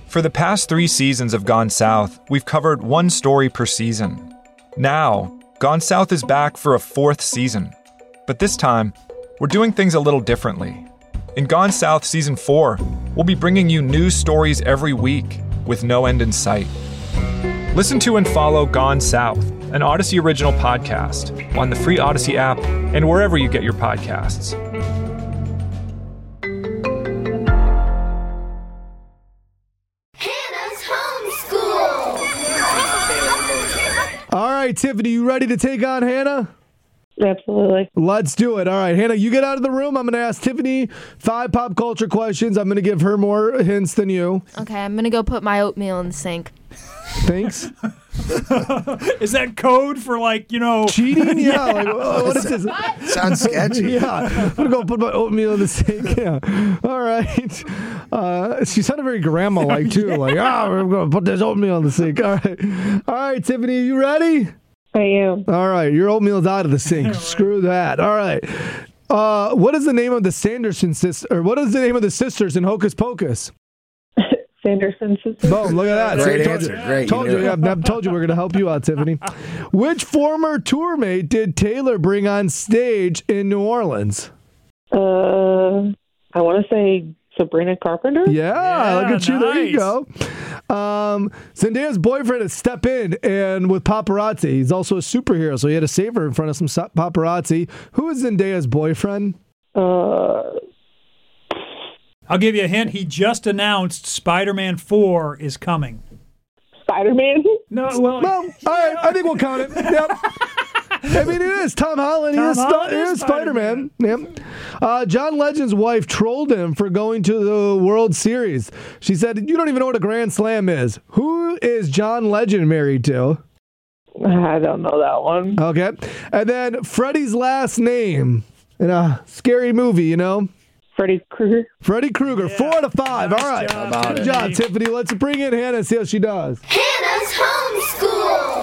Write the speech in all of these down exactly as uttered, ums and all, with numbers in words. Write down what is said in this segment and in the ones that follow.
For the past three seasons of Gone South, we've covered one story per season. Now, Gone South is back for a fourth season. But this time, we're doing things a little differently. In Gone South Season four, we'll be bringing you new stories every week with no end in sight. Listen to and follow Gone South, an Odyssey original podcast, on the free Odyssey app and wherever you get your podcasts. All right, Tiffany, you ready to take on Hannah? Absolutely. Let's do it. All right, Hannah, you get out of the room. I'm going to ask Tiffany five pop culture questions. I'm going to give her more hints than you. Okay, I'm going to go put my oatmeal in the sink. Thanks. Is that code for, like, you know... cheating? Yeah. Like, oh, what is this? Sounds sketchy. Yeah. I'm going to go put my oatmeal in the sink. Yeah. All right. Uh, she sounded very grandma-like, too. yeah. Like, ah, oh, we're going to put this oatmeal in the sink. All right. All right, Tiffany, are you ready? I am. All right. Your oatmeal's out of the sink. right. Screw that. All right. Uh, what is the name of the Sanderson sisters, or what is the name of the sisters in Hocus Pocus? Sanderson sisters. Boom, look at that. Great See, answer. you, Great. Told you, you yeah, I've told you we're going to help you out, Tiffany. Which former tour mate did Taylor bring on stage in New Orleans? Uh, I want to say Sabrina Carpenter. Yeah, yeah look at you. Nice. There you go. Um, Zendaya's boyfriend had step in and with paparazzi. He's also a superhero, so he had to save her in front of some paparazzi. Who is Zendaya's boyfriend? Uh... I'll give you a hint. He just announced Spider-Man four is coming. Spider-Man? No, well... Well, all right. I think we'll count it. Yep. I mean, it is Tom Holland. Tom he is, Holland he is is Spider-Man. Yep. Uh, John Legend's wife trolled him for going to the World Series. She said, you don't even know what a Grand Slam is. Who is John Legend married to? I don't know that one. Okay. And then Freddy's last name in a scary movie, you know? Freddy Krueger. Freddy Krueger, yeah. Four out of five. Nice All right. job, Good Tiffany. job, Tiffany. Let's bring in Hannah and see how she does. Hannah's homeschool.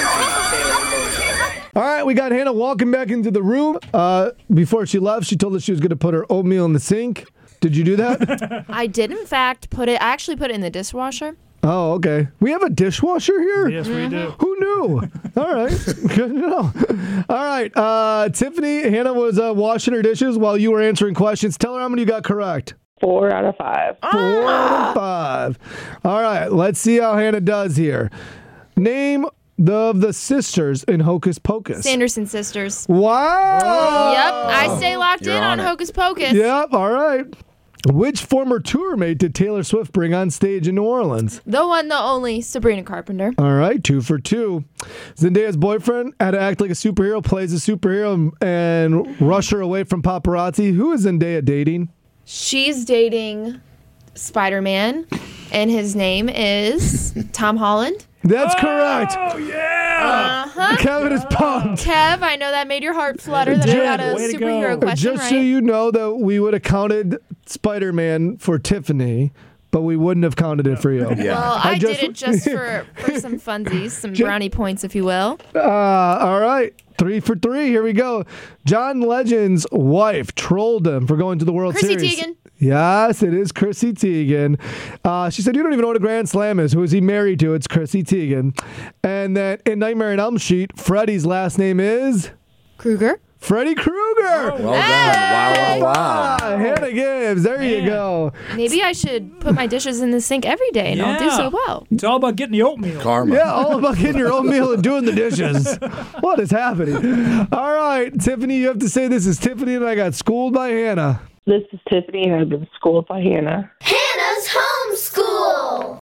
All right, we got Hannah walking back into the room. Uh, before she left, she told us she was going to put her oatmeal in the sink. Did you do that? I did, in fact, put it, I actually put it in the dishwasher. Oh, okay. We have a dishwasher here? Yes, we do. Who knew? All right. Good to know. All right. Uh, Tiffany, Hannah was uh, washing her dishes while you were answering questions. Tell her how many you got correct. Four out of five. Four out of five. All right. Let's see how Hannah does here. Name the, the sisters in Hocus Pocus. Sanderson sisters. Wow. Yep. I stay locked You're in on on it. Hocus Pocus. Yep. All right. Which former tour mate did Taylor Swift bring on stage in New Orleans? The one, the only, Sabrina Carpenter. All right, two for two. Zendaya's boyfriend had to act like a superhero, plays a superhero, and rush her away from paparazzi. Who is Zendaya dating? She's dating Spider-Man, and his name is Tom Holland. That's correct. Oh, yeah! Uh-huh. Kevin is pumped. Kev, I know that made your heart flutter that I got a Way to go. superhero question Just right. so you know that we would have counted Spider-Man for Tiffany, but we wouldn't have counted it for you. Yeah. Well, I, I just- did it just for, for some funsies, some brownie points, if you will. Uh, all right. Three for three. Here we go. John Legend's wife trolled him for going to the World Chrissy Series. Teigen. Yes, it is Chrissy Teigen. Uh, she said, you don't even know what a Grand Slam is. Who is he married to? It's Chrissy Teigen. And then in Nightmare on Elm Street, Freddy's last name is Krueger. Freddy Krueger. Well done. Wow, wow, wow. Ah, Hannah Gibbs. There you Man. go. Maybe I should put my dishes in the sink every day, and I'll do Yeah. so well. It's all about getting the oatmeal. Karma. Yeah, all about getting your own meal and doing the dishes. What is happening? All right, Tiffany, you have to say this is Tiffany and I got schooled by Hannah. This is Tiffany, and I've been schooled by Hannah. Hannah's homeschool.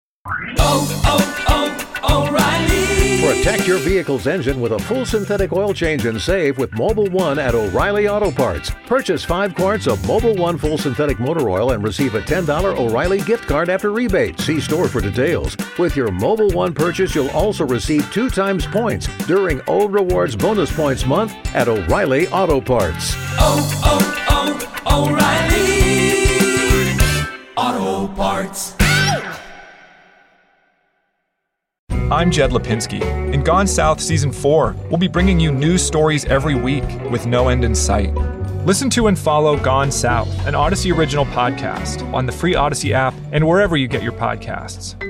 Protect your vehicle's engine with a full synthetic oil change and save with Mobil one at O'Reilly Auto Parts. Purchase five quarts of Mobil one full synthetic motor oil and receive a ten dollars O'Reilly gift card after rebate. See store for details. With your Mobil one purchase, you'll also receive two times points during O Rewards Bonus Points Month at O'Reilly Auto Parts. I'm Jed Lipinski. In Gone South Season four, we'll be bringing you new stories every week with no end in sight. Listen to and follow Gone South, an Odyssey original podcast, on the free Odyssey app and wherever you get your podcasts.